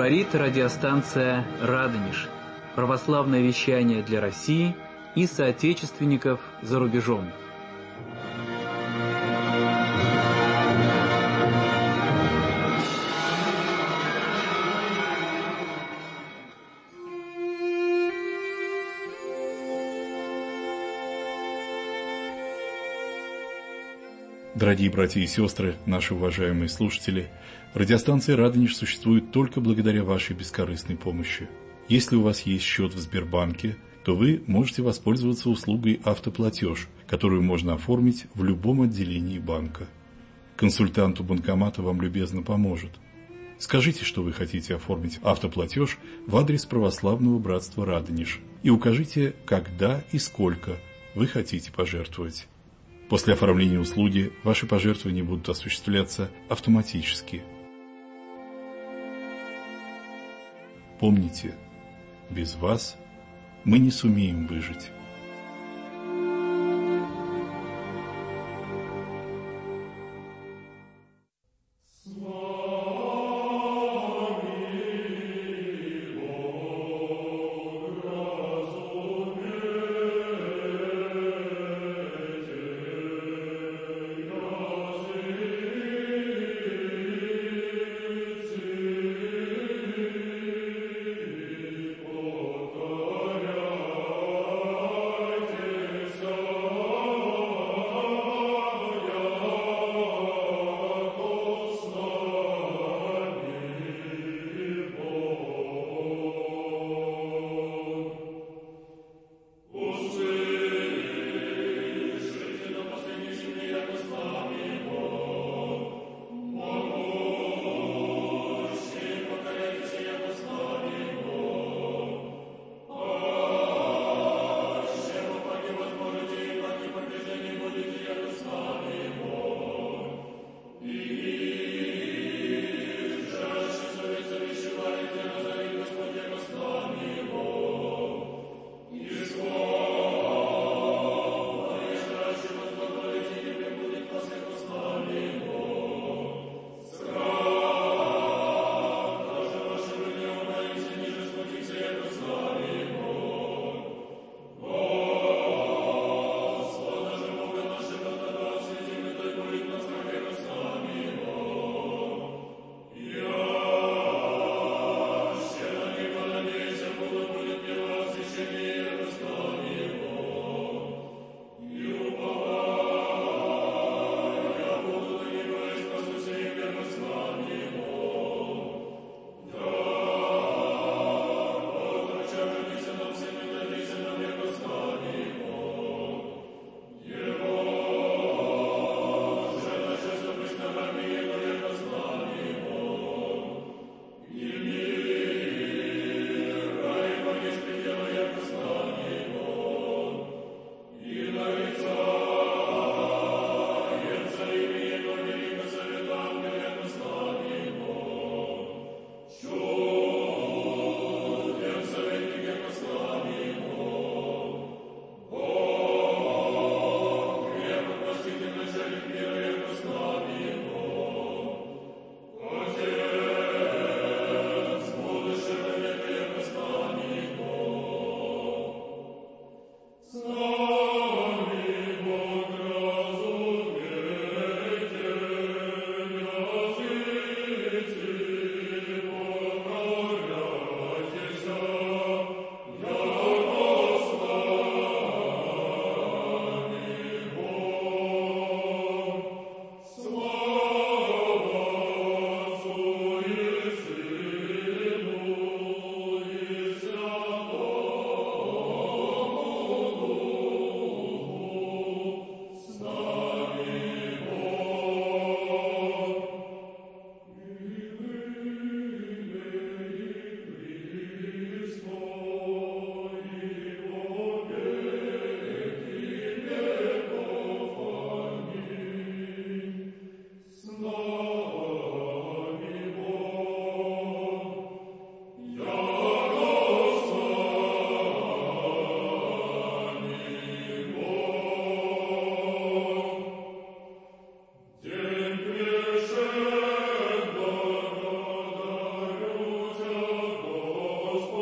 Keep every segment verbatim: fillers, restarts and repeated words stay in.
Говорит радиостанция «Радонеж». Православное вещание для России и соотечественников за рубежом. Дорогие братья и сестры, наши уважаемые слушатели, радиостанция «Радонеж» существует только благодаря вашей бескорыстной помощи. Если у вас есть счет в Сбербанке, то вы можете воспользоваться услугой «Автоплатеж», которую можно оформить в любом отделении банка. Консультант у банкомата вам любезно поможет. Скажите, что вы хотите оформить автоплатеж в адрес православного братства «Радонеж» и укажите, когда и сколько вы хотите пожертвовать. После оформления услуги ваши пожертвования будут осуществляться автоматически. Помните, без вас мы не сумеем выжить.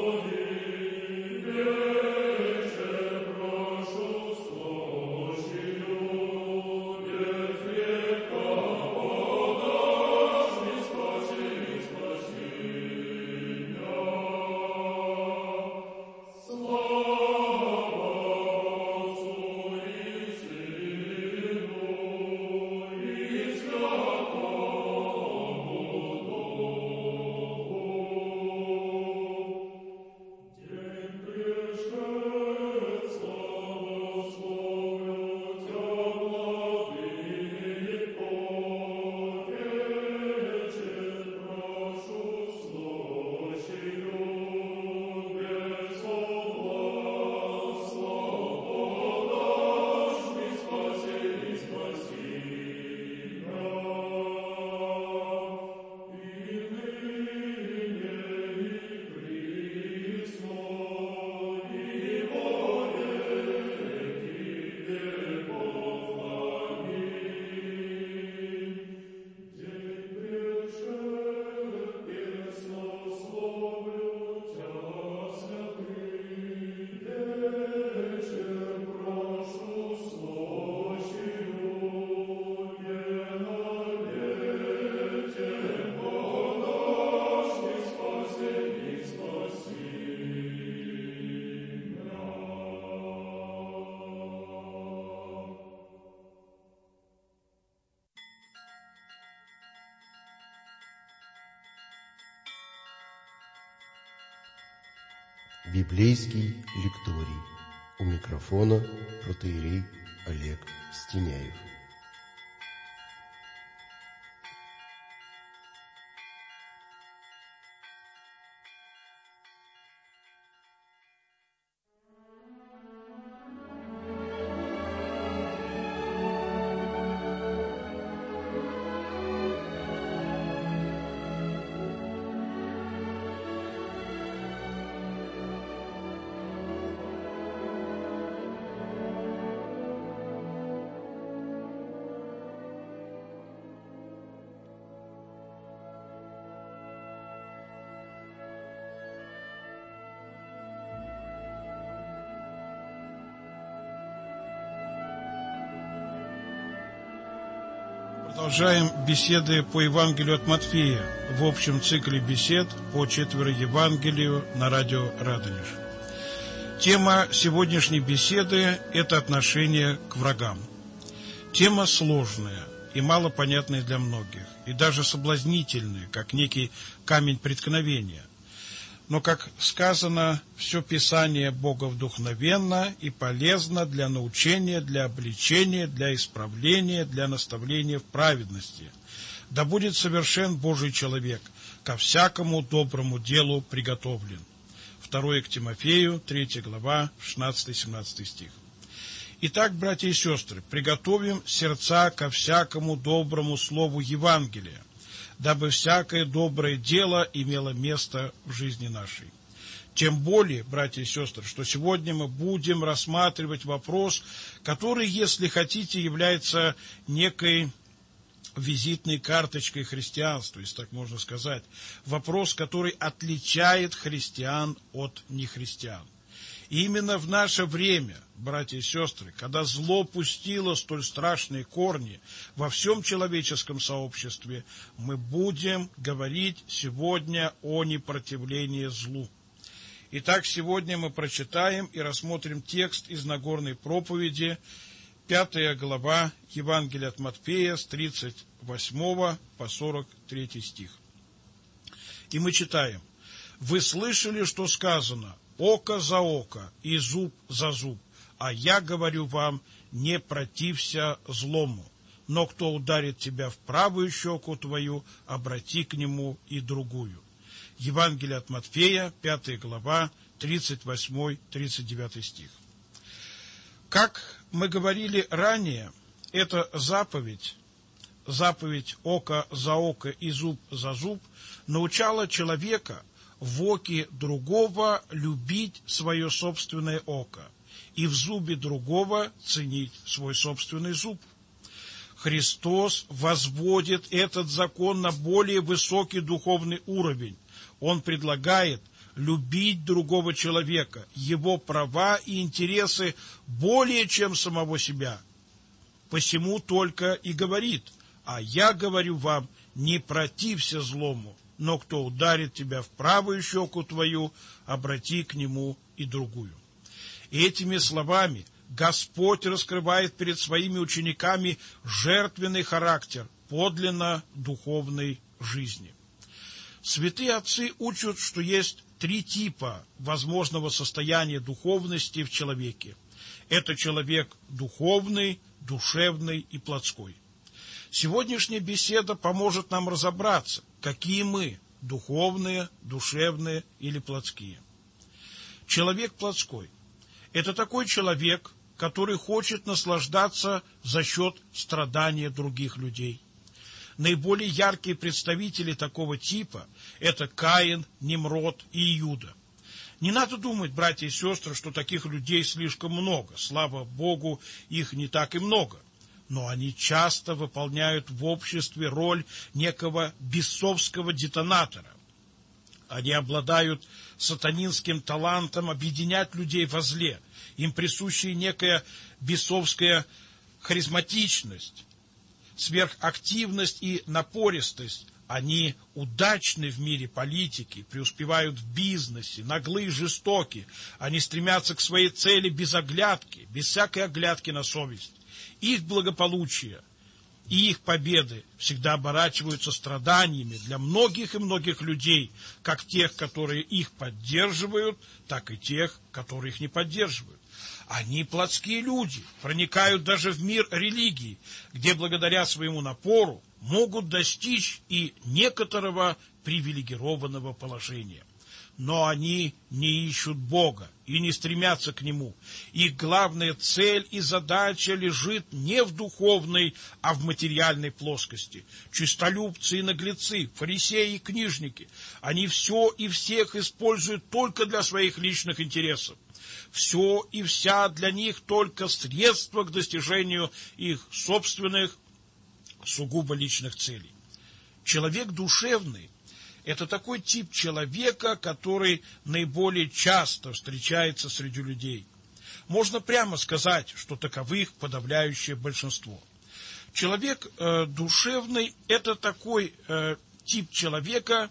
Библейский лекторий. У микрофона протоиерей Олег Стеняев. Продолжаем беседы по Евангелию от Матфея в общем цикле бесед по четверо Евангелию на радио Радонеж. Тема сегодняшней беседы – это отношение к врагам. Тема сложная и малопонятная для многих, и даже соблазнительная, как некий камень преткновения. Но, как сказано, все Писание боговдухновенно и полезно для научения, для обличения, для исправления, для наставления в праведности. Да будет совершен Божий человек, ко всякому доброму делу приготовлен. Второе к Тимофею, третья глава, шестнадцатый-семнадцатый стих. Итак, братья и сестры, приготовим сердца ко всякому доброму слову Евангелия, дабы всякое доброе дело имело место в жизни нашей. Тем более, братья и сестры, что сегодня мы будем рассматривать вопрос, который, если хотите, является некой визитной карточкой христианства, если так можно сказать. Вопрос, который отличает христиан от нехристиан. И именно в наше время, братья и сестры, когда зло пустило столь страшные корни во всем человеческом сообществе, мы будем говорить сегодня о непротивлении злу. Итак, сегодня мы прочитаем и рассмотрим текст из Нагорной проповеди, пятая глава Евангелия от Матфея с тридцать восьмого по сорок третий стих. И мы читаем: «Вы слышали, что сказано: око за око и зуб за зуб, а я говорю вам, не протився злому. Но кто ударит тебя в правую щеку твою, обрати к нему и другую». Евангелие от Матфея, пятая глава, тридцать восьмой — тридцать девятый стих. Как мы говорили ранее, эта заповедь, заповедь око за око и зуб за зуб, научала человека в оке другого любить свое собственное око и в зубе другого ценить свой собственный зуб. Христос возводит этот закон на более высокий духовный уровень. Он предлагает любить другого человека, его права и интересы более, чем самого себя. Посему только и говорит: а я говорю вам, не протився злому, но кто ударит тебя в правую щеку твою, обрати к нему и другую. Этими словами Господь раскрывает перед своими учениками жертвенный характер подлинно духовной жизни. Святые отцы учат, что есть три типа возможного состояния духовности в человеке. Это человек духовный, душевный и плотской. Сегодняшняя беседа поможет нам разобраться, какие мы – духовные, душевные или плотские. Человек плотской – это такой человек, который хочет наслаждаться за счет страдания других людей. Наиболее яркие представители такого типа – это Каин, Немрод и Иуда. Не надо думать, братья и сестры, что таких людей слишком много. Слава Богу, их не так и много. Но они часто выполняют в обществе роль некого бесовского детонатора. Они обладают сатанинским талантом объединять людей во зле. Им присуща некая бесовская харизматичность, сверхактивность и напористость. Они удачны в мире политики, преуспевают в бизнесе, наглы и жестоки. Они стремятся к своей цели без оглядки, без всякой оглядки на совесть. Их благополучие и их победы всегда оборачиваются страданиями для многих и многих людей, как тех, которые их поддерживают, так и тех, которые их не поддерживают. Они плотские люди, проникают даже в мир религии, где благодаря своему напору могут достичь и некоторого привилегированного положения. Но они не ищут Бога и не стремятся к Нему. Их главная цель и задача лежит не в духовной, а в материальной плоскости. Чистолюбцы и наглецы, фарисеи и книжники, они все и всех используют только для своих личных интересов. Все и вся для них только средство к достижению их собственных, сугубо личных целей. Человек душевный – это такой тип человека, который наиболее часто встречается среди людей. Можно прямо сказать, что таковых подавляющее большинство. Человек э, душевный – это такой э, тип человека,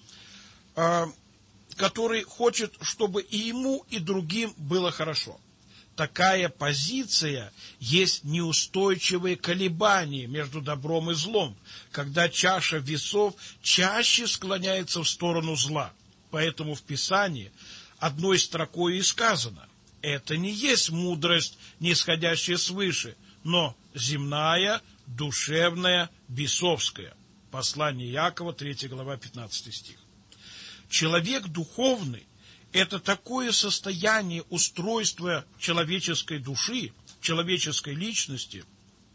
э, который хочет, чтобы и ему, и другим было хорошо. Такая позиция есть неустойчивые колебания между добром и злом, когда чаша весов чаще склоняется в сторону зла. Поэтому в Писании одной строкой и сказано: это не есть мудрость, нисходящая свыше, но земная, душевная, бесовская. Послание Иакова, третья глава, пятнадцатый стих. Человек духовный – это такое состояние устройства человеческой души, человеческой личности,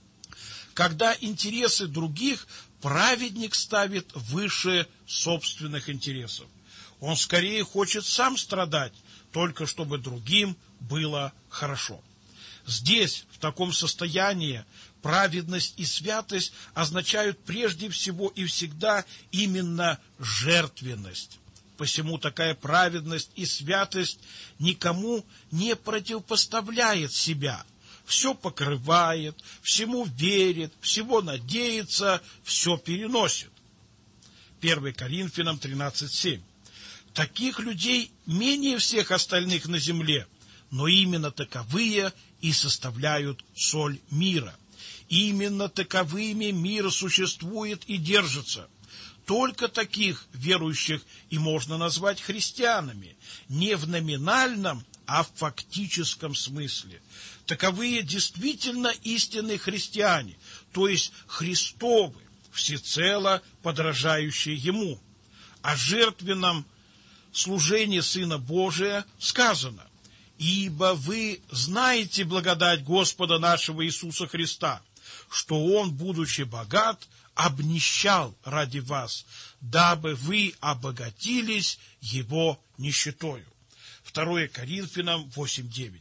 когда интересы других праведник ставит выше собственных интересов. Он скорее хочет сам страдать, только чтобы другим было хорошо. Здесь, в таком состоянии, праведность и святость означают прежде всего и всегда именно жертвенность. Посему такая праведность и святость никому не противопоставляет себя. Все покрывает, всему верит, всего надеется, все переносит. первое Коринфянам тринадцать семь. Таких людей менее всех остальных на земле, но именно таковые и составляют соль мира. Именно таковыми мир существует и держится. Только таких верующих и можно назвать христианами, не в номинальном, а в фактическом смысле. Таковые действительно истинные христиане, то есть Христовы, всецело подражающие Ему. О жертвенном служении Сына Божия сказано: «Ибо вы знаете благодать Господа нашего Иисуса Христа, что Он, будучи богат, обнищал ради вас, дабы вы обогатились Его нищетою». второе Коринфянам восемь девять.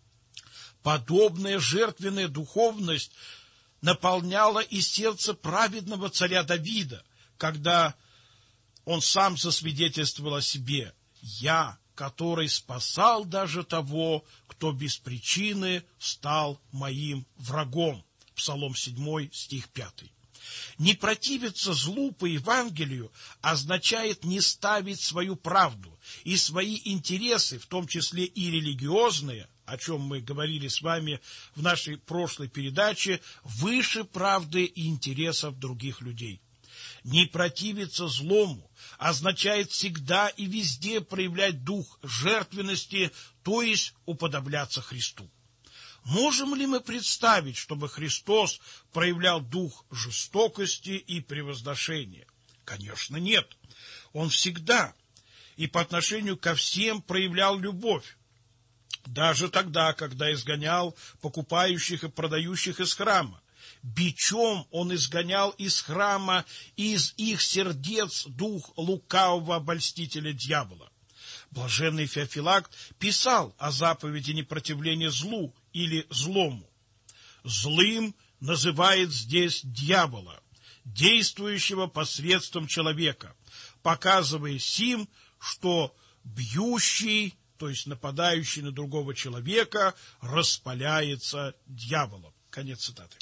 Подобная жертвенная духовность наполняла и сердце праведного царя Давида, когда он сам засвидетельствовал о себе: я, который спасал даже того, кто без причины стал моим врагом. Псалом седьмой, стих пятый. Не противиться злу по Евангелию означает не ставить свою правду и свои интересы, в том числе и религиозные, о чем мы говорили с вами в нашей прошлой передаче, выше правды и интересов других людей. Не противиться злому означает всегда и везде проявлять дух жертвенности, то есть уподобляться Христу. Можем ли мы представить, чтобы Христос проявлял дух жестокости и превозношения? Конечно, нет. Он всегда и по отношению ко всем проявлял любовь. Даже тогда, когда изгонял покупающих и продающих из храма. Бичом он изгонял из храма и из их сердец дух лукавого обольстителя дьявола. Блаженный Феофилакт писал о заповеди непротивления злу или злому. Злым называет здесь дьявола, действующего посредством человека, показывая сим, что бьющий, то есть нападающий на другого человека, распаляется дьяволом. Конец цитаты.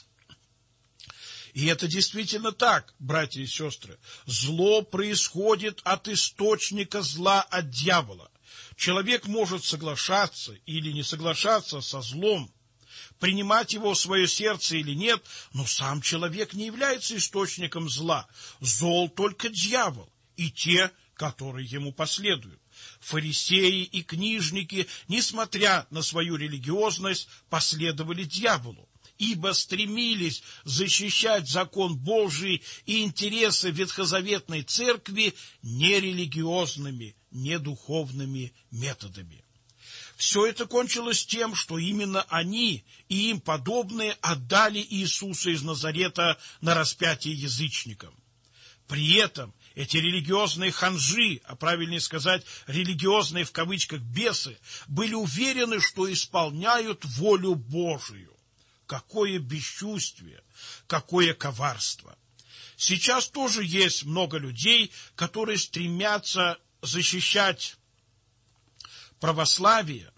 И это действительно так, братья и сестры. Зло происходит от источника зла, от дьявола. Человек может соглашаться или не соглашаться со злом, принимать его в свое сердце или нет, но сам человек не является источником зла. Зол только дьявол и те, которые ему последуют. Фарисеи и книжники, несмотря на свою религиозность, последовали дьяволу, ибо стремились защищать закон Божий и интересы ветхозаветной церкви нерелигиозными, недуховными методами. Все это кончилось тем, что именно они и им подобные отдали Иисуса из Назарета на распятие язычникам. При этом эти религиозные ханжи, а правильнее сказать, религиозные в кавычках бесы, были уверены, что исполняют волю Божию. Какое бесчувствие, какое коварство! Сейчас тоже есть много людей, которые стремятся защищать православие,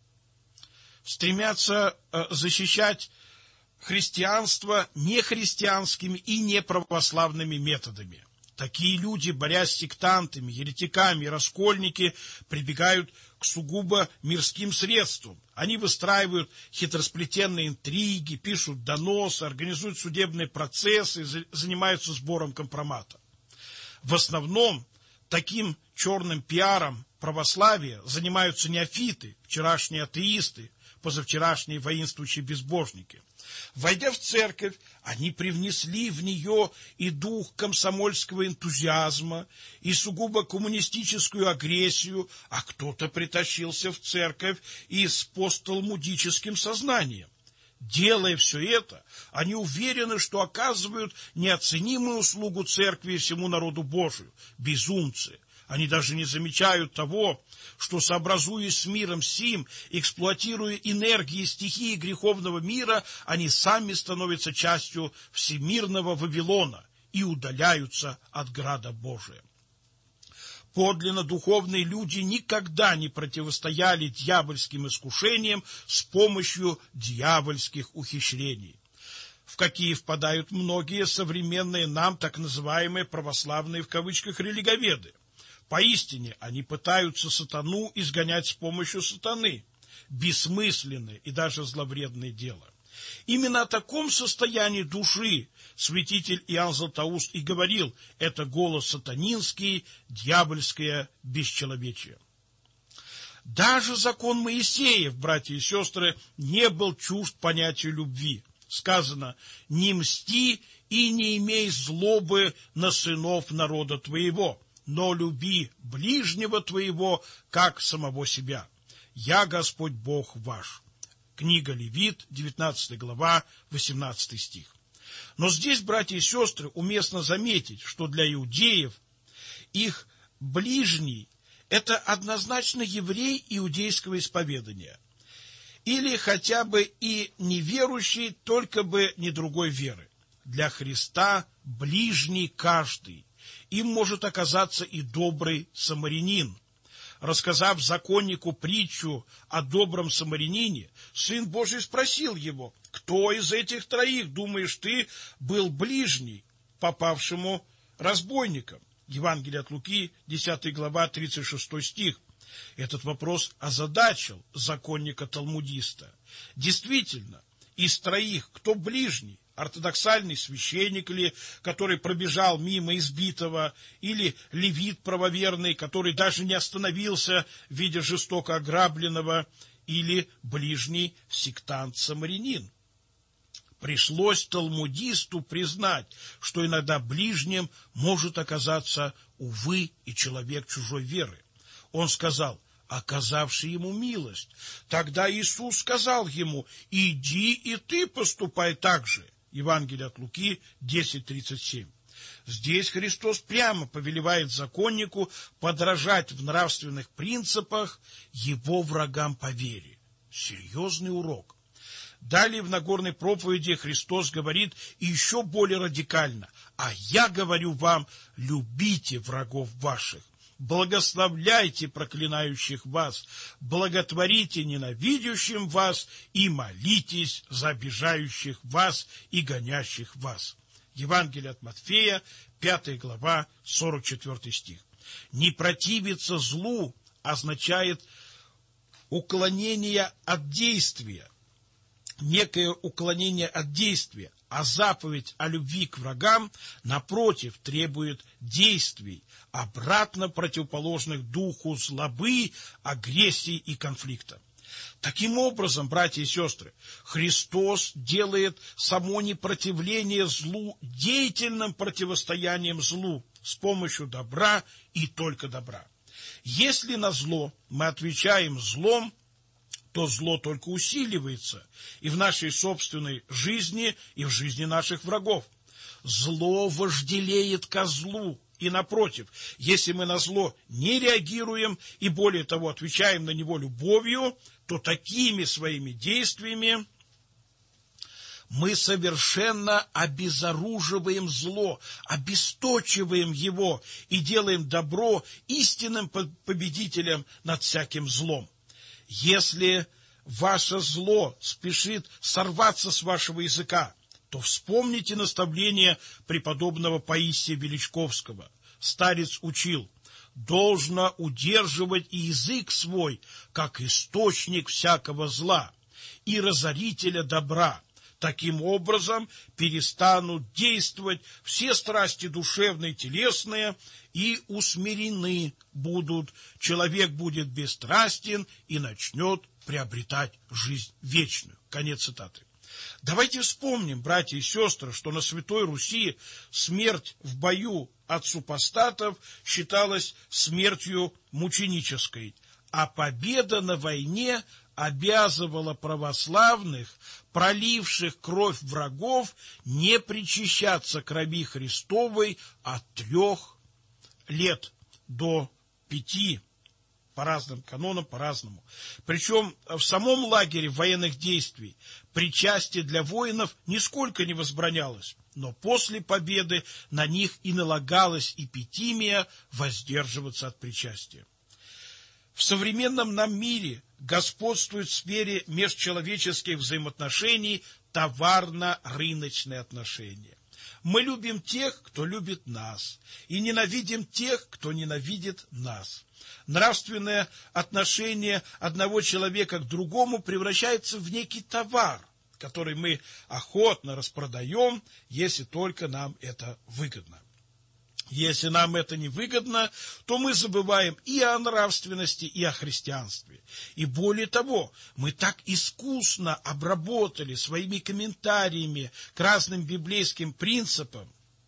стремятся защищать христианство нехристианскими и неправославными методами. Такие люди, борясь с сектантами, еретиками и раскольники, прибегают к сугубо мирским средствам. Они выстраивают хитросплетенные интриги, пишут доносы, организуют судебные процессы, занимаются сбором компромата. В основном таким черным пиаром православия занимаются неофиты, вчерашние атеисты, позавчерашние воинствующие безбожники. Войдя в церковь, они привнесли в нее и дух комсомольского энтузиазма, и сугубо коммунистическую агрессию, а кто-то притащился в церковь и с постталмудическим сознанием. Делая все это, они уверены, что оказывают неоценимую услугу церкви и всему народу Божию. Безумцы! Они даже не замечают того, что, сообразуясь с миром сим, эксплуатируя энергии стихии греховного мира, они сами становятся частью всемирного Вавилона и удаляются от града Божия. Подлинно духовные люди никогда не противостояли дьявольским искушениям с помощью дьявольских ухищрений, в какие впадают многие современные нам так называемые православные в кавычках религоведы. Поистине, они пытаются сатану изгонять с помощью сатаны. Бессмысленное и даже зловредное дело. Именно о таком состоянии души святитель Иоанн Златоуст и говорил: это голос сатанинский, дьявольское бесчеловечие. Даже закон Моисеев, братья и сестры, не был чужд понятию любви. Сказано: не мсти и не имей злобы на сынов народа твоего, но люби ближнего твоего, как самого себя. Я Господь Бог ваш. Книга Левит, девятнадцатая глава, восемнадцатый стих. Но здесь, братья и сестры, уместно заметить, что для иудеев их ближний – это однозначно еврей иудейского исповедания. Или хотя бы и неверующий, только бы не другой веры. Для Христа ближний каждый. Им может оказаться и добрый самарянин. рассказав законнику притчу о добром самарянине, Сын Божий спросил его: «Кто из этих троих, думаешь ты, был ближний попавшему разбойникам?» Евангелие от Луки, десятая глава, тридцать шестой стих. Этот вопрос озадачил законника-талмудиста. Действительно, из троих кто ближний? Ортодоксальный священник ли, который пробежал мимо избитого, или левит правоверный, который даже не остановился, видя жестоко ограбленного, или ближний сектант-самарянин? Пришлось талмудисту признать, что иногда ближним может оказаться, увы, и человек чужой веры. Он сказал: оказавший ему милость. Тогда Иисус сказал ему: иди и ты поступай так же. Евангелие от Луки, десять тридцать семь. Здесь Христос прямо повелевает законнику подражать в нравственных принципах его врагам по вере. Серьезный урок. Далее в Нагорной проповеди Христос говорит еще более радикально: «А я говорю вам, любите врагов ваших, благословляйте проклинающих вас, благотворите ненавидящим вас и молитесь за обижающих вас и гонящих вас». Евангелие от Матфея, пятая глава, сорок четвёртый стих. Не противиться злу означает уклонение от действия, некое уклонение от действия, а заповедь о любви к врагам, напротив, требует действий, обратно противоположных духу злобы, агрессии и конфликта. Таким образом, братья и сестры, Христос делает само непротивление злу деятельным противостоянием злу с помощью добра и только добра. Если на зло мы отвечаем злом, то зло только усиливается и в нашей собственной жизни, и в жизни наших врагов. Зло вожделеет ко злу, и напротив, если мы на зло не реагируем и, более того, отвечаем на него любовью, то такими своими действиями мы совершенно обезоруживаем зло, обесточиваем его и делаем добро истинным победителем над всяким злом. Если ваше зло спешит сорваться с вашего языка, то вспомните наставление преподобного Паисия Величковского. Старец учил: должно удерживать и язык свой, как источник всякого зла и разорителя добра. Таким образом перестанут действовать все страсти душевные и телесные, и усмирены будут. Человек будет бесстрастен и начнет приобретать жизнь вечную. Конец цитаты. Давайте вспомним, братья и сестры, что на Святой Руси смерть в бою от супостатов считалась смертью мученической, а победа на войне обязывала православных, проливших кровь врагов, не причащаться крови Христовой от трех лет до пяти, по разным канонам, по-разному. Причем в самом лагере военных действий причастие для воинов нисколько не возбранялось, но после победы на них и налагалась эпитимия воздерживаться от причастия. В современном нам мире господствует в сфере межчеловеческих взаимоотношений товарно-рыночные отношения. Мы любим тех, кто любит нас, и ненавидим тех, кто ненавидит нас. Нравственное отношение одного человека к другому превращается в некий товар, который мы охотно распродаем, если только нам это выгодно. Если нам это не выгодно, то мы забываем и о нравственности, и о христианстве. И более того, мы так искусно обработали своими комментариями к разным библейским принципам,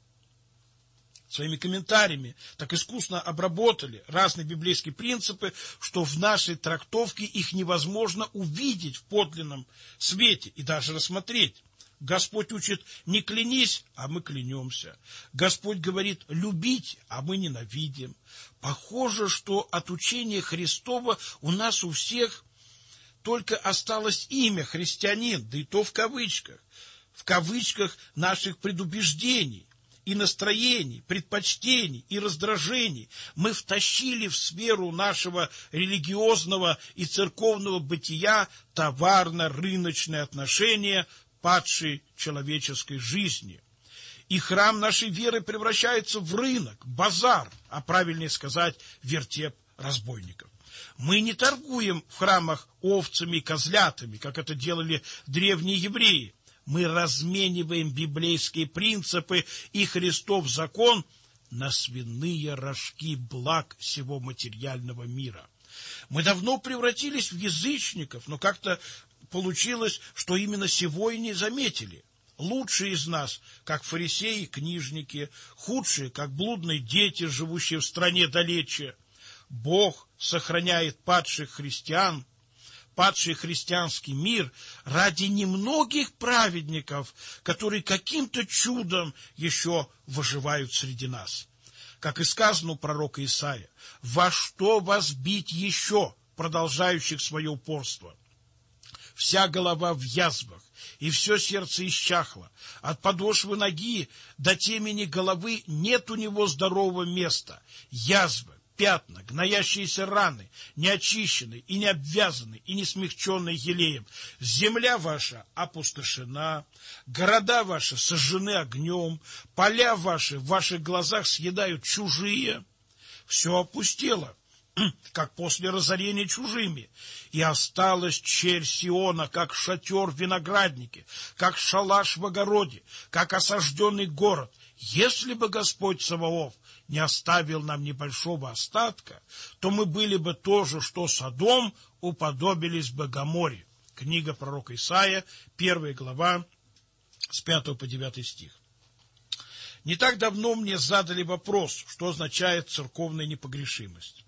своими комментариями так искусно обработали разные библейские принципы, что в нашей трактовке их невозможно увидеть в подлинном свете и даже рассмотреть. Господь учит: не клянись, а мы клянемся. Господь говорит: любить, а мы ненавидим. Похоже, что от учения Христова у нас у всех только осталось имя христианин, да и то в кавычках, в кавычках наших предубеждений. и настроений, предпочтений и раздражений мы втащили в сферу нашего религиозного и церковного бытия товарно-рыночные отношения падшей человеческой жизни. И храм нашей веры превращается в рынок, базар, а правильнее сказать, вертеп разбойников. Мы не торгуем в храмах овцами и козлятами, как это делали древние евреи. Мы размениваем библейские принципы и Христов закон на свиные рожки благ всего материального мира. Мы давно превратились в язычников, но как-то получилось, что именно сего и не заметили. Лучшие из нас, как фарисеи и книжники, худшие, как блудные дети, живущие в стране далече. Бог сохраняет падших христиан, падший христианский мир ради немногих праведников, которые каким-то чудом еще выживают среди нас. Как и сказано у пророка Исаия: «Во что вас бить еще, продолжающих свое упорство? Вся голова в язвах, и все сердце исчахло. От подошвы ноги до темени головы нет у него здорового места. Язвы, пятна, гноящиеся раны, неочищенные и не обвязанные, и не смягченные елеем. Земля ваша опустошена, города ваши сожжены огнем, поля ваши в ваших глазах съедают чужие. Все опустело, как после разорения чужими, и осталась черь Сиона, как шатер в винограднике, как шалаш в огороде, как осажденный город. Если бы Господь Саваоф не оставил нам небольшого остатка, то мы были бы тоже, что Содом, уподобились бы Гоморе». Книга пророка Исаия, первая глава, с пятого по девятый стих. Не так давно мне задали вопрос, что означает церковная непогрешимость.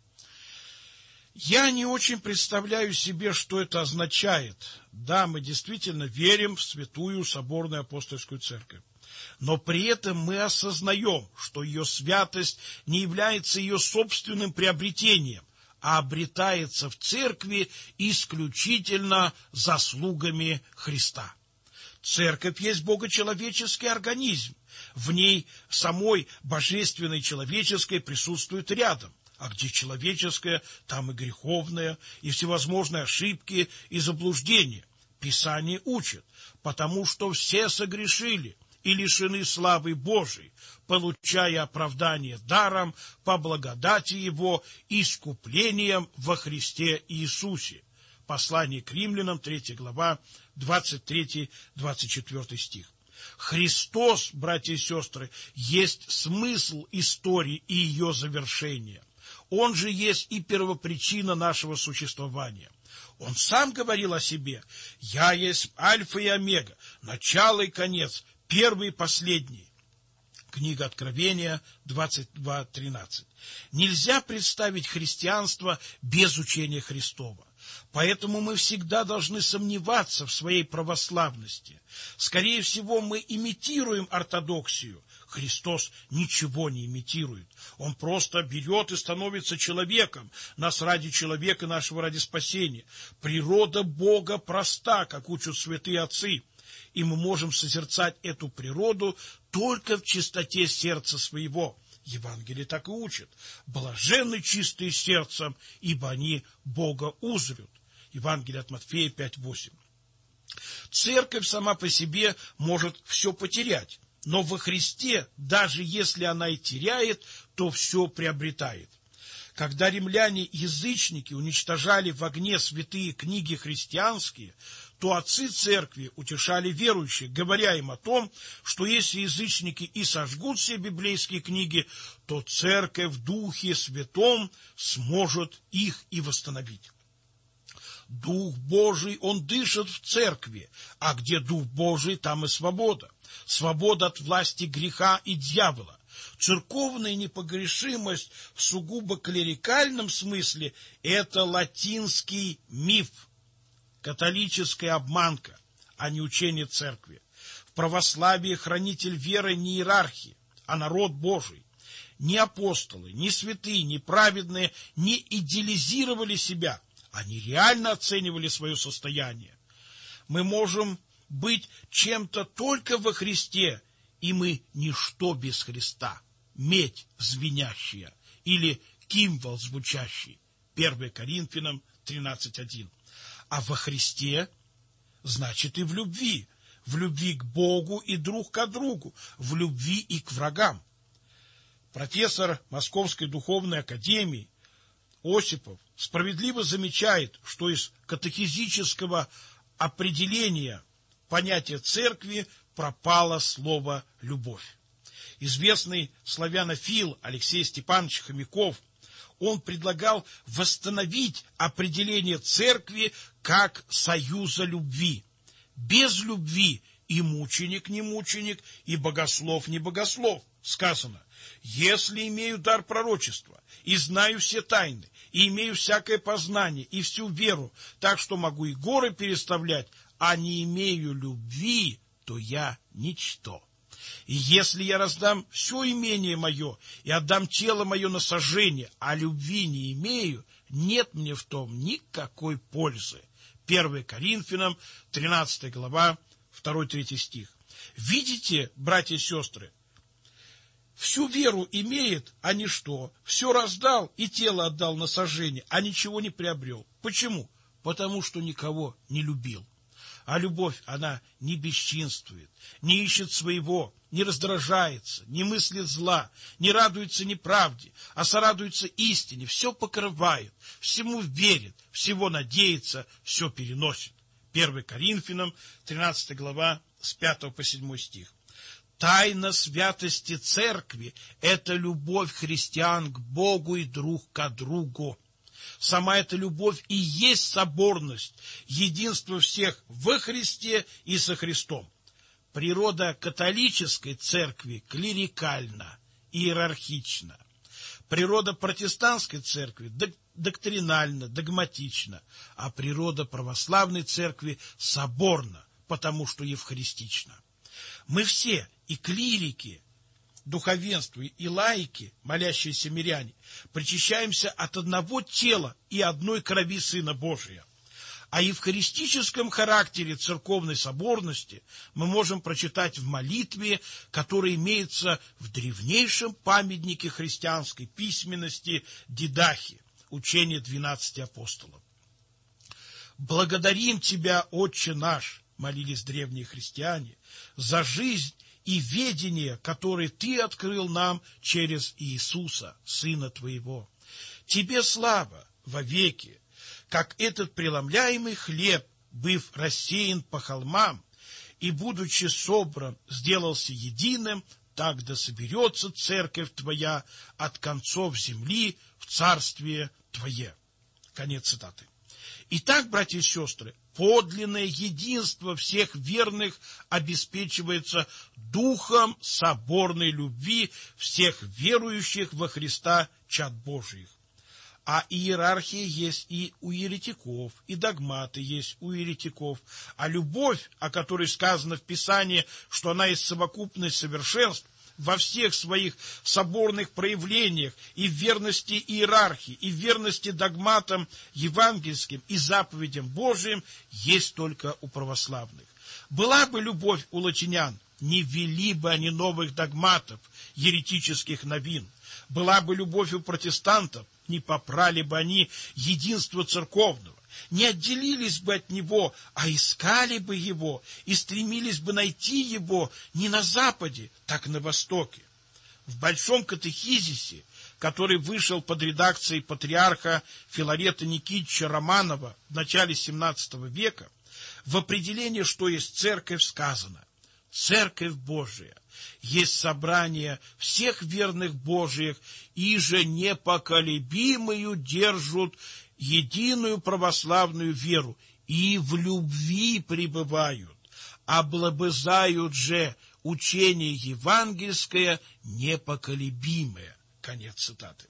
Я не очень представляю себе, что это означает. Да, мы действительно верим в святую соборную апостольскую церковь. Но при этом мы осознаем, что ее святость не является ее собственным приобретением, а обретается в церкви исключительно заслугами Христа. Церковь есть богочеловеческий организм. В ней самой божественной человеческой присутствует рядом. А где человеческое, там и греховное, и всевозможные ошибки и заблуждения. Писание учит, потому что все согрешили и лишены славы Божией, получая оправдание даром по благодати Его искуплением во Христе Иисусе. Послание к Римлянам, третья глава, двадцать третий — двадцать четвёртый стих. Христос, братья и сестры, есть смысл истории и ее завершения. Он же есть и первопричина нашего существования. Он сам говорил о себе: «Я есть Альфа и Омега, начало и конец, первый и последний». Книга Откровения двадцать два тринадцать. Нельзя представить христианство без учения Христова. Поэтому мы всегда должны сомневаться в своей православности. Скорее всего, мы имитируем ортодоксию. Христос ничего не имитирует. Он просто берет и становится человеком. Нас ради человека, нашего ради спасения. Природа Бога проста, как учат святые отцы. И мы можем созерцать эту природу только в чистоте сердца своего. Евангелие так и учит: блаженны чистые сердцем, ибо они Бога узрят. Евангелие от Матфея пять восемь. Церковь сама по себе может все потерять, но во Христе, даже если она и теряет, то все приобретает. Когда римляне-язычники уничтожали в огне святые книги христианские, то отцы церкви утешали верующих, говоря им о том, что если язычники и сожгут все библейские книги, то церковь в Духе Святом сможет их и восстановить. Дух Божий, он дышит в церкви, а где Дух Божий, там и свобода. Свобода от власти греха и дьявола. Церковная непогрешимость в сугубо клерикальном смысле – это латинский миф, католическая обманка, а не учение церкви. В православии хранитель веры не иерархия, а народ Божий. Ни апостолы, ни святые, ни праведные не идеализировали себя, они реально оценивали свое состояние. Мы можем быть чем-то только во Христе и мы ничто без Христа, медь звенящая или кимвал звучащий. первое Коринфянам тринадцать один. А во Христе, значит, и в любви, в любви к Богу и друг к другу, в любви и к врагам. Профессор Московской духовной академии Осипов справедливо замечает, что из катехизического определения понятия церкви пропало слово «любовь». Известный славянофил Алексей Степанович Хомяков, он предлагал восстановить определение церкви как союза любви. Без любви и мученик не мученик, и богослов не богослов. Сказано: если имею дар пророчества, и знаю все тайны, и имею всякое познание, и всю веру, так что могу и горы переставлять, а не имею любви, то я ничто. И если я раздам все имение мое и отдам тело мое на сожжение, а любви не имею, нет мне в том никакой пользы. первое Коринфянам, тринадцатая глава, второй-третий стих. Видите, братья и сестры, всю веру имеет, а ничто, все раздал и тело отдал на сожжение, а ничего не приобрел. Почему? Потому что никого не любил. А любовь, она не бесчинствует, не ищет своего, не раздражается, не мыслит зла, не радуется неправде, а сорадуется истине, все покрывает, всему верит, всего надеется, все переносит. первое Коринфянам, тринадцатая глава, с пятого по седьмой стих. Тайна святости церкви – это любовь христиан к Богу и друг к другу. Сама эта любовь и есть соборность, единство всех во Христе и со Христом. Природа католической церкви клерикальна, иерархична. Природа протестантской церкви доктринальна, догматична, а природа православной церкви соборна, потому что евхаристична. Мы все, и клирики, духовенство, и лаики, молящиеся миряне, причащаемся от одного тела и одной крови Сына Божия. О евхаристическом характере церковной соборности мы можем прочитать в молитве, которая имеется в древнейшем памятнике христианской письменности Дидахи, учение двенадцати апостолов. «Благодарим Тебя, Отче наш», — молились древние христиане, — «за жизнь и ведение, которое Ты открыл нам через Иисуса, Сына Твоего. Тебе слава вовеки, как этот преломляемый хлеб, быв рассеян по холмам и, будучи собран, сделался единым, так да соберется церковь Твоя от концов земли в царствие Твое». Конец цитаты. Итак, братья и сестры, подлинное единство всех верных обеспечивается духом соборной любви всех верующих во Христа чад Божиих. А иерархия есть и у еретиков, и догматы есть у еретиков. А любовь, о которой сказано в Писании, что она есть совокупность совершенств, во всех своих соборных проявлениях, и в верности иерархии, и в верности догматам евангельским и заповедям Божиим, есть только у православных. Была бы любовь у латинян, не ввели бы они новых догматов, еретических новин. Была бы любовь у протестантов, не попрали бы они единство церковного, не отделились бы от него, а искали бы его и стремились бы найти его не на Западе, так на Востоке. В Большом катехизисе, который вышел под редакцией патриарха Филарета Никитича Романова в начале семнадцатого века, в определении, что есть церковь, сказано: «Церковь Божия есть собрание всех верных Божиих, и же непоколебимую держат единую православную веру, и в любви пребывают, облобызают же учение евангельское непоколебимое». Конец цитаты.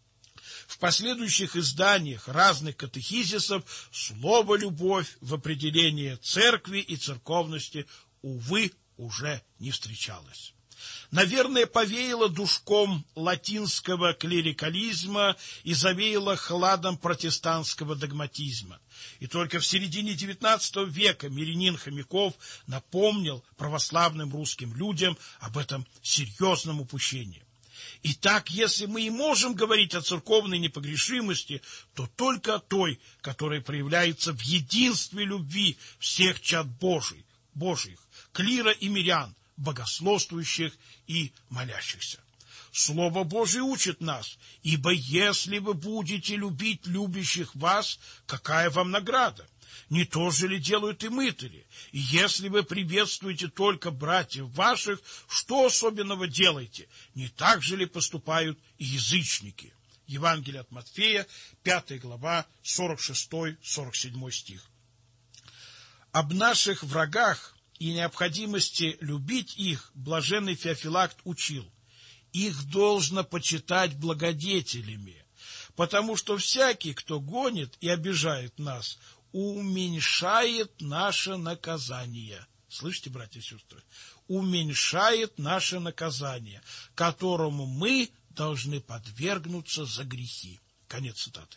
В последующих изданиях разных катехизисов слово «любовь» в определении церкви и церковности, увы, уже не встречалось. Наверное, повеяло душком латинского клерикализма и завеяло хладом протестантского догматизма. И только в середине девятнадцатого века Мирянин Хомяков напомнил православным русским людям об этом серьезном упущении. Итак, если мы и можем говорить о церковной непогрешимости, то только о той, которая проявляется в единстве любви всех чад Божий, Божьих, клира и мирян, богословствующих и молящихся. Слово Божие учит нас: ибо если вы будете любить любящих вас, какая вам награда? Не то же ли делают и мытари? И если вы приветствуете только братьев ваших, что особенного делаете? Не так же ли поступают и язычники? Евангелие от Матфея, пятая глава, сорок шестой — сорок седьмой стих. Об наших врагах и необходимости любить их блаженный Феофилакт учил: их должно почитать благодетелями, потому что всякий, кто гонит и обижает нас, уменьшает наше наказание. Слышите, братья и сестры? Уменьшает наше наказание, которому мы должны подвергнуться за грехи. Конец цитаты.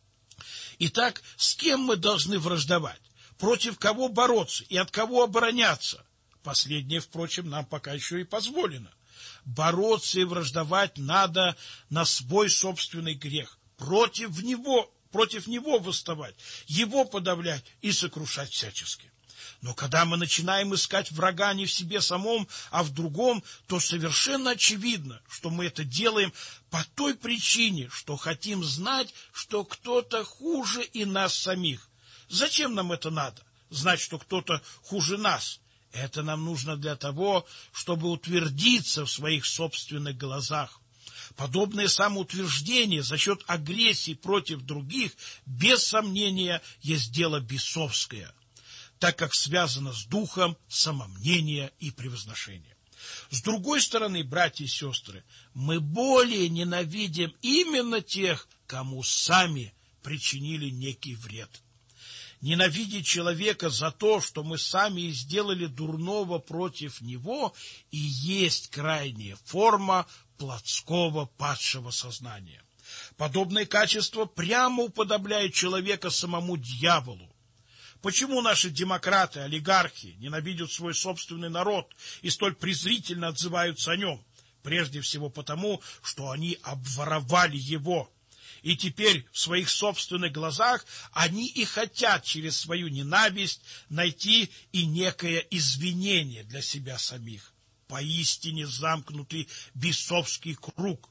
Итак, с кем мы должны враждовать? Против кого бороться и от кого обороняться? Последнее, впрочем, нам пока еще и позволено. Бороться и враждовать надо на свой собственный грех, против него, против него восставать, его подавлять и сокрушать всячески. Но когда мы начинаем искать врага не в себе самом, а в другом, то совершенно очевидно, что мы это делаем по той причине, что хотим знать, что кто-то хуже и нас самих. Зачем нам это надо? Знать, что кто-то хуже нас. Это нам нужно для того, чтобы утвердиться в своих собственных глазах. Подобное самоутверждение за счет агрессии против других, без сомнения, есть дело бесовское, так как связано с духом самомнения и превозношения. С другой стороны, братья и сестры, мы более ненавидим именно тех, кому сами причинили некий вред. Ненавидеть человека за то, что мы сами и сделали дурного против него, и есть крайняя форма плотского падшего сознания. Подобное качество прямо уподобляет человека самому дьяволу. Почему наши демократы, олигархи ненавидят свой собственный народ и столь презрительно отзываются о нем? Прежде всего потому, что они обворовали его. И теперь в своих собственных глазах они и хотят через свою ненависть найти и некое извинение для себя самих. Поистине замкнутый бесовский круг.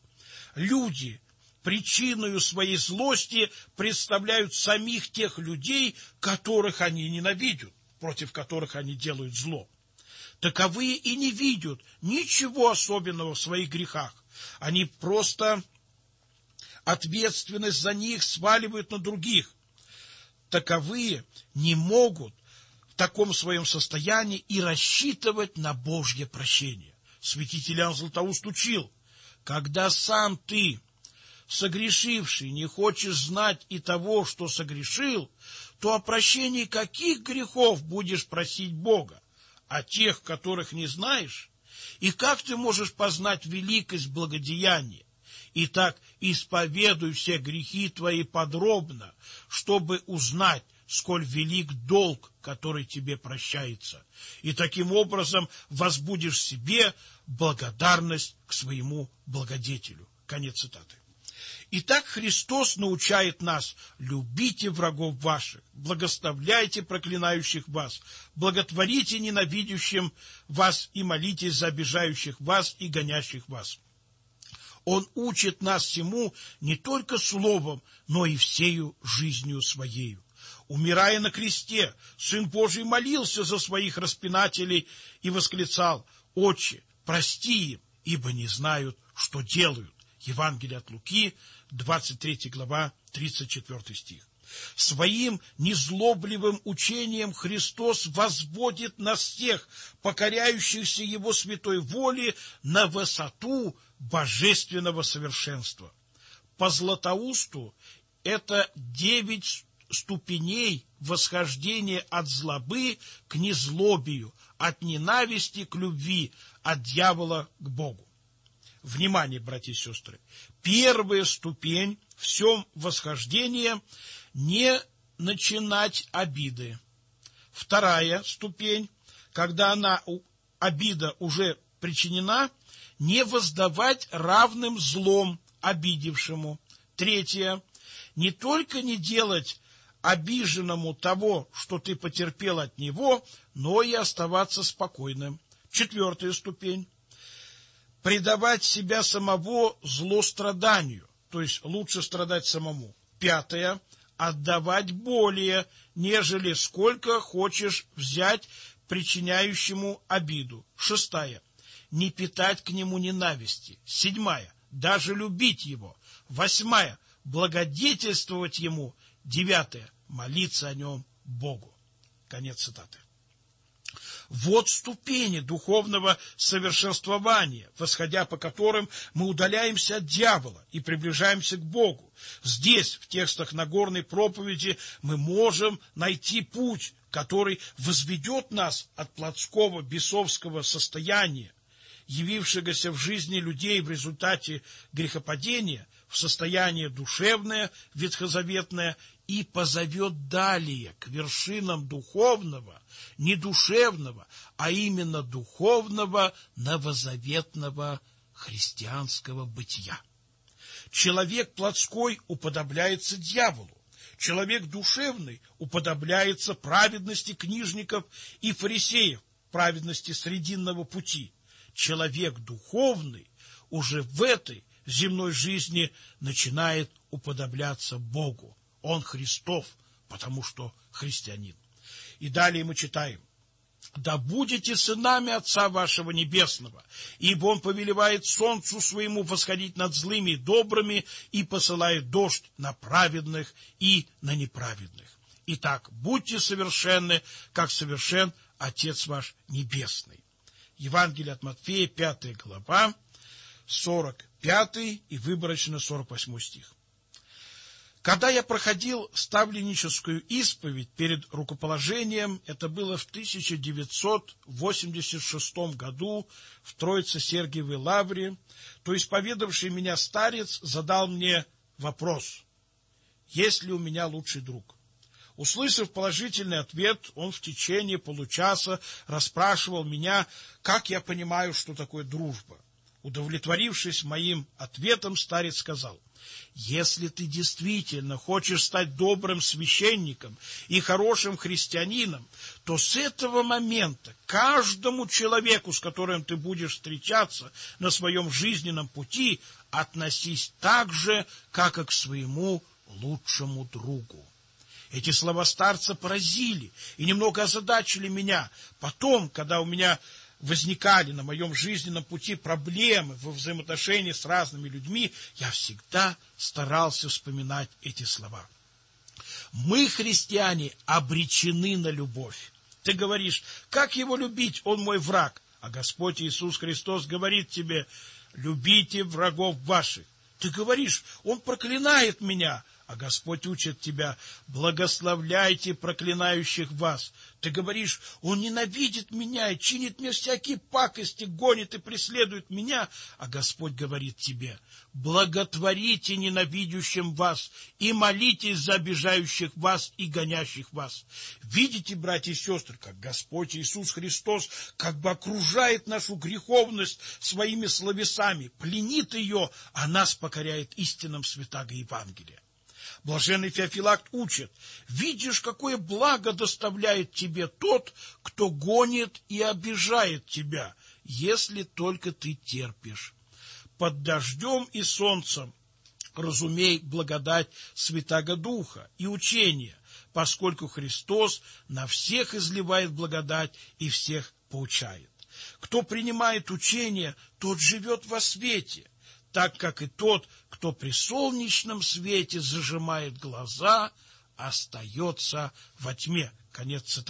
Люди причиною своей злости представляют самих тех людей, которых они ненавидят, против которых они делают зло. Таковые и не видят ничего особенного в своих грехах. Они просто ответственность за них сваливают на других. Таковые не могут в таком своем состоянии и рассчитывать на Божье прощение. Святитель Иоанн Златоуст учил: когда сам ты, согрешивший, не хочешь знать и того, что согрешил, то о прощении каких грехов будешь просить Бога? О тех, которых не знаешь? И как ты можешь познать великость благодеяния? Итак, исповедуй все грехи твои подробно, чтобы узнать, сколь велик долг, который тебе прощается, и таким образом возбудишь в себе благодарность к своему благодетелю. Конец цитаты. Итак, Христос научает нас: любите врагов ваших, благословляйте проклинающих вас, благотворите ненавидящим вас и молитесь за обижающих вас и гонящих вас. Он учит нас всему не только словом, но и всею жизнью своею. Умирая на кресте, Сын Божий молился за своих распинателей и восклицал: «Отче, прости им, ибо не знают, что делают». Евангелие от Луки, двадцать третья глава, тридцать четвёртый стих. Своим незлобливым учением Христос возводит нас всех, покоряющихся Его святой воле, на высоту божественного совершенства. По Златоусту это девять ступеней восхождения от злобы к незлобию, от ненависти к любви, от дьявола к Богу. Внимание, братья и сестры! Первая ступень в всем восхождении – не начинать обиды. Вторая ступень, когда она, обида уже причинена, не воздавать равным злом обидевшему. Третье, не только не делать обиженному того, что ты потерпел от него, но и оставаться спокойным. Четвертая ступень, предавать себя самого злостраданию, то есть лучше страдать самому. Пятое, отдавать более, нежели сколько хочешь взять причиняющему обиду. Шестая, не питать к нему ненависти. Седьмая, даже любить его. Восьмая, благодетельствовать ему. Девятая, молиться о нем Богу. Конец цитаты. Вот ступени духовного совершенствования, восходя по которым мы удаляемся от дьявола и приближаемся к Богу. Здесь, в текстах Нагорной проповеди, мы можем найти путь, который возведет нас от плотского бесовского состояния, явившегося в жизни людей в результате грехопадения, в состояние душевное, ветхозаветное, и позовет далее к вершинам духовного, не душевного, а именно духовного новозаветного христианского бытия. Человек плотской уподобляется дьяволу, человек душевный уподобляется праведности книжников и фарисеев, праведности срединного пути. Человек духовный уже в этой земной жизни начинает уподобляться Богу. Он Христов, потому что христианин. И далее мы читаем: «Да будете сынами Отца вашего Небесного, ибо Он повелевает солнцу своему восходить над злыми и добрыми и посылает дождь на праведных и на неправедных. Итак, будьте совершенны, как совершен Отец ваш Небесный». Евангелие от Матфея, пятая глава, сорок пятый и выборочно сорок восьмой стих. Когда я проходил ставленническую исповедь перед рукоположением, это было в тысяча девятьсот восемьдесят шестом году в Троице-Сергиевой лавре, то исповедовавший меня старец задал мне вопрос: есть ли у меня лучший друг? Услышав положительный ответ, он в течение получаса расспрашивал меня, как я понимаю, что такое дружба. Удовлетворившись моим ответом, старец сказал: если ты действительно хочешь стать добрым священником и хорошим христианином, то с этого момента каждому человеку, с которым ты будешь встречаться на своем жизненном пути, относись так же, как и к своему лучшему другу. Эти слова старца поразили и немного озадачили меня. Потом, когда у меня возникали на моем жизненном пути проблемы во взаимоотношении с разными людьми, я всегда старался вспоминать эти слова. Мы, христиане, обречены на любовь. Ты говоришь: как его любить, он мой враг? А Господь Иисус Христос говорит тебе: любите врагов ваших. Ты говоришь: он проклинает меня. А Господь учит тебя: благословляйте проклинающих вас. Ты говоришь: он ненавидит меня и чинит мне всякие пакости, гонит и преследует меня. А Господь говорит тебе: благотворите ненавидящим вас и молитесь за обижающих вас и гонящих вас. Видите, братья и сестры, как Господь Иисус Христос как бы окружает нашу греховность своими словесами, пленит ее, а нас покоряет истинам святаго Евангелия. Блаженный Феофилакт учит: видишь, какое благо доставляет тебе тот, кто гонит и обижает тебя, если только ты терпишь. Под дождем и солнцем разумей благодать Святаго Духа и учения, поскольку Христос на всех изливает благодать и всех поучает. Кто принимает учение, тот живет во свете, так как и тот, кто при солнечном свете зажимает глаза, остается во тьме. Конец цитаты.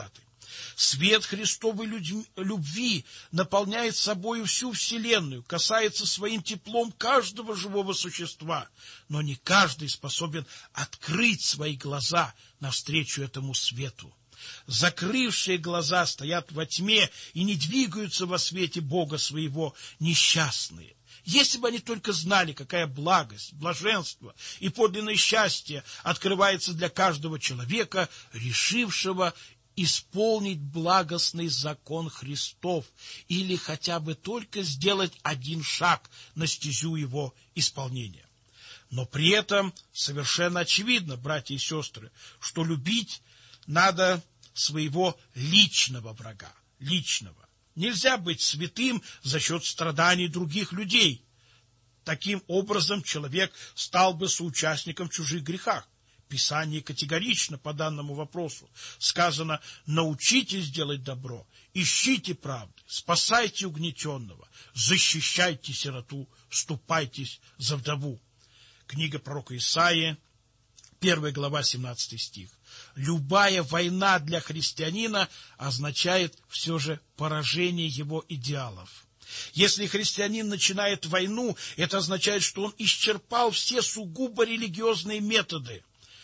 Свет Христовой любви наполняет собою всю вселенную, касается своим теплом каждого живого существа, но не каждый способен открыть свои глаза навстречу этому свету. Закрывшие глаза стоят во тьме и не двигаются во свете Бога своего, несчастные. Если бы они только знали, какая благость, блаженство и подлинное счастье открывается для каждого человека, решившего исполнить благостный закон Христов или хотя бы только сделать один шаг на стезю его исполнения. Но при этом совершенно очевидно, братья и сестры, что любить надо своего личного врага, личного. Нельзя быть святым за счет страданий других людей. Таким образом, человек стал бы соучастником в чужих грехах. Писание категорично по данному вопросу. Сказано: научитесь делать добро, ищите правды, спасайте угнетенного, защищайте сироту, вступайтесь за вдову. Книга пророка Исаии, первая глава, семнадцатый стих. Любая война для христианина означает все же поражение его идеалов. Если христианин начинает войну, это означает, что он исчерпал все сугубо религиозные методы.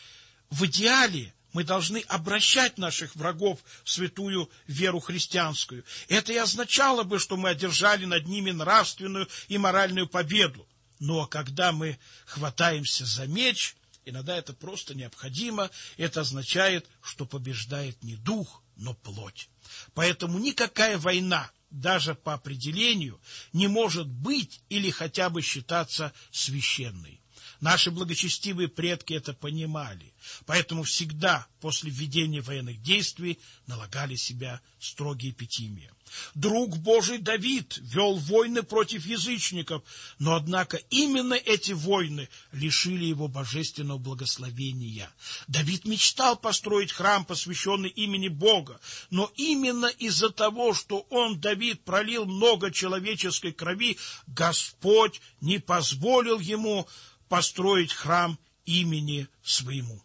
В идеале мы должны обращать наших врагов в святую веру христианскую. Это и означало бы, что мы одержали над ними нравственную и моральную победу. Но когда мы хватаемся за меч, иногда это просто необходимо, это означает, что побеждает не дух, но плоть. Поэтому никакая война, даже по определению, не может быть или хотя бы считаться священной. Наши благочестивые предки это понимали, поэтому всегда после введения военных действий налагали себя строгие эпитимии. Друг Божий Давид вел войны против язычников, но, однако, именно эти войны лишили его божественного благословения. Давид мечтал построить храм, посвященный имени Бога, но именно из-за того, что он, Давид, пролил много человеческой крови, Господь не позволил ему построить храм имени своему.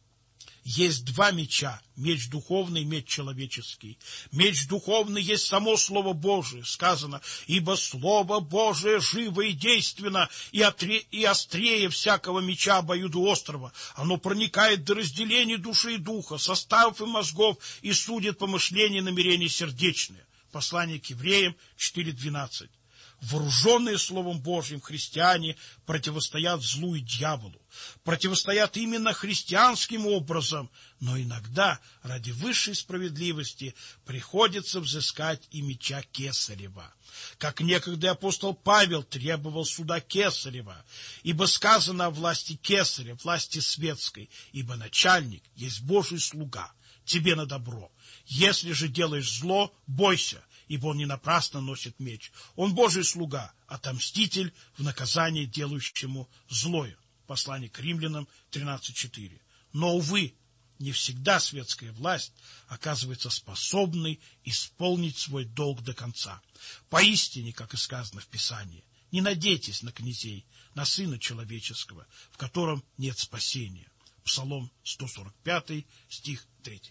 Есть два меча, меч духовный и меч человеческий. Меч духовный есть само Слово Божие, сказано: «Ибо Слово Божие живо и действенно, и, отре, и острее всякого меча обоюдоострого. Оно проникает до разделения души и духа, составов и мозгов, и судит помышления и намерения сердечные». Послание к евреям четыре двенадцать. Вооруженные Словом Божьим христиане противостоят злу и дьяволу, противостоят именно христианским образом, но иногда ради высшей справедливости приходится взыскать и меча Кесарева. Как некогда апостол Павел требовал суда Кесарева, ибо сказано о власти Кесаря, власти светской, ибо начальник есть Божий слуга, тебе на добро. Если же делаешь зло, бойся, ибо он не напрасно носит меч. Он Божий слуга, отомститель в наказании делающему злое. Послание к римлянам тринадцать четыре. Но, увы, не всегда светская власть оказывается способной исполнить свой долг до конца. Поистине, как и сказано в Писании, не надейтесь на князей, на Сына Человеческого, в котором нет спасения. Псалом сто сорок пять, стих три.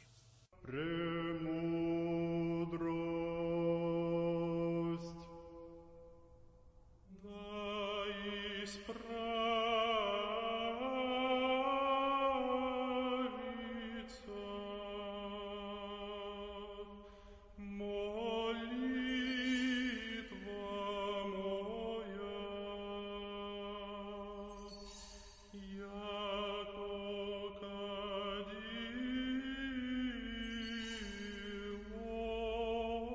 Премудрость, да исправится молитва моя, яко кадило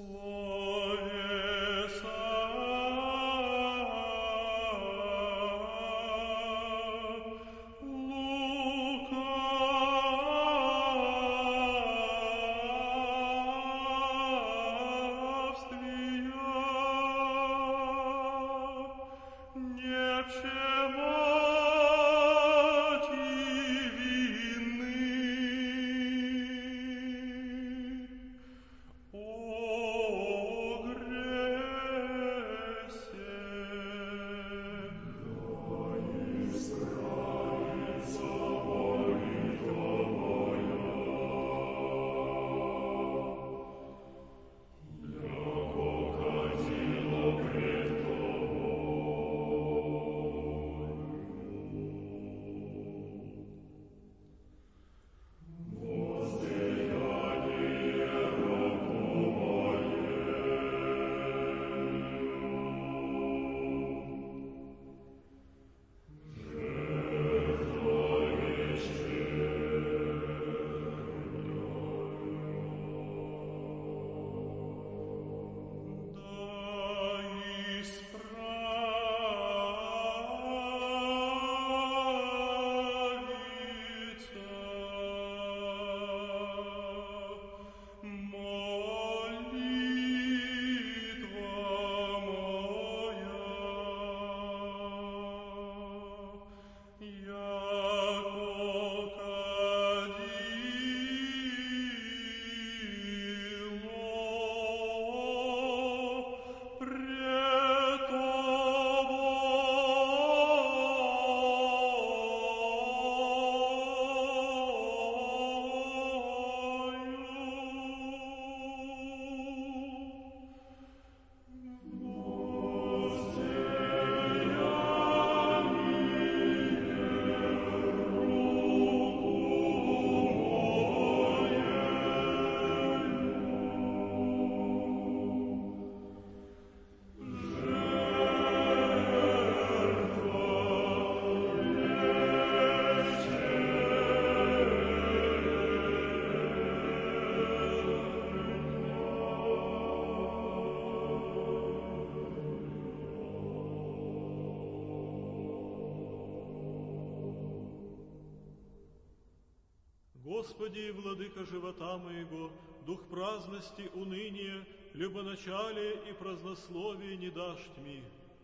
Господи, владыка живота моего, дух праздности, уныния, любоначалия и празднословия не дашь тьми.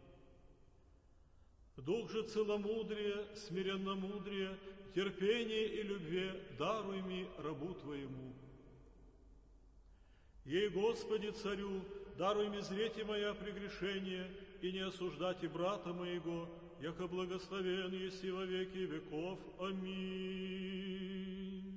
Дух же целомудрия, смиренномудрия, терпения и любви даруй ми рабу Твоему. Ей, Господи, Царю, даруй ми зрете моя прегрешение и не осуждайте брата моего, яко благословен еси во веки веков. Аминь.